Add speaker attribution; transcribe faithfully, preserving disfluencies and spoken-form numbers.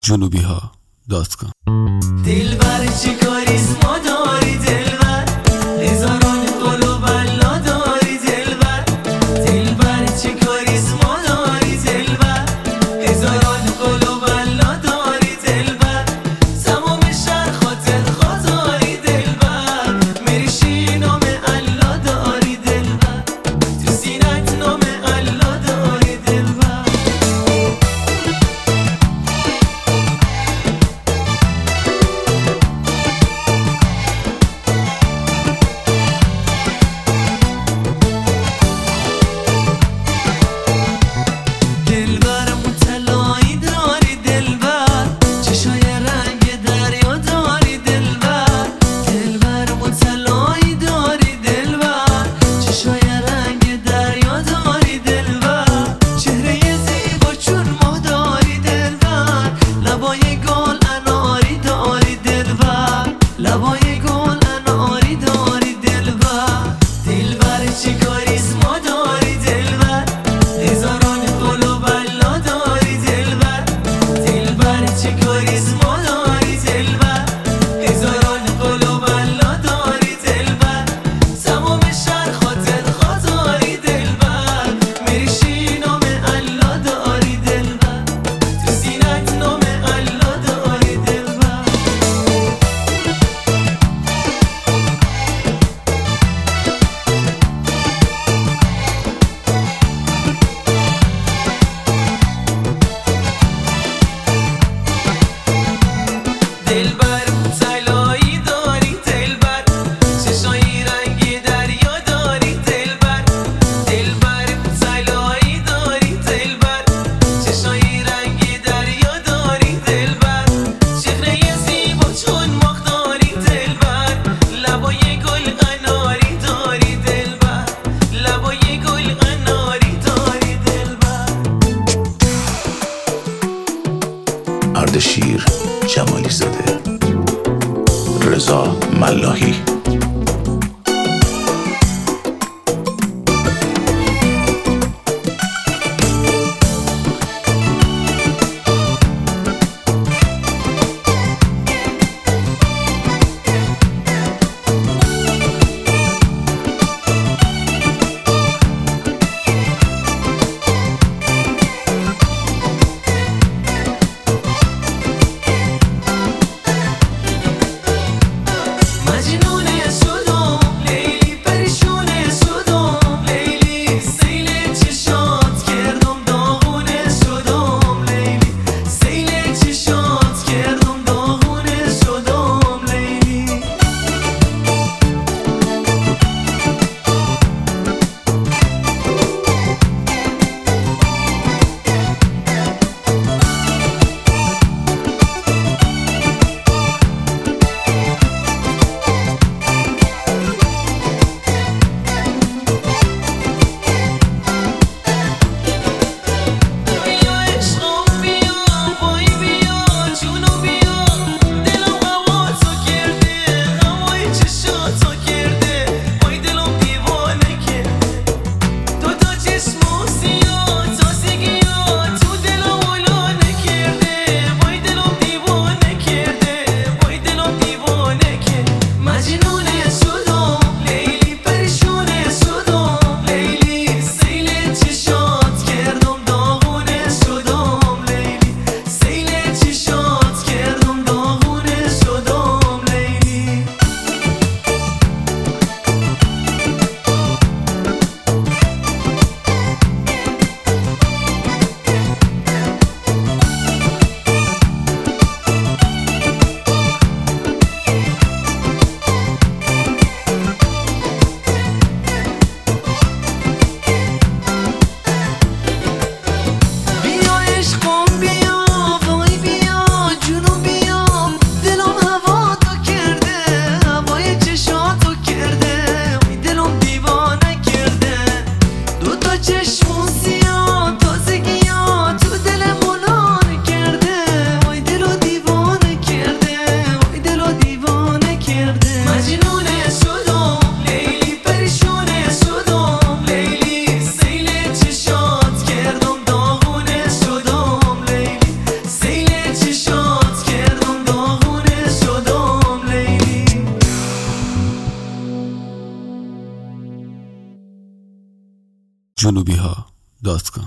Speaker 1: جنوبی ها دات کام.
Speaker 2: دلبر چه کاریسما داری دلبر، هزاران گل و بلا داری دلبر. دلبر چه کاریسما داری دلبر، هزاران گل و بلا داری دلبر. تمام شهر خاطر خاطری دلبر، میریشی نام الله داری دلبر، تو سینت نام الله داری دلبر.
Speaker 3: اردشیر جمالی زاده، رضا ملاحی.
Speaker 2: مجنون
Speaker 1: جنوبی ها دات کام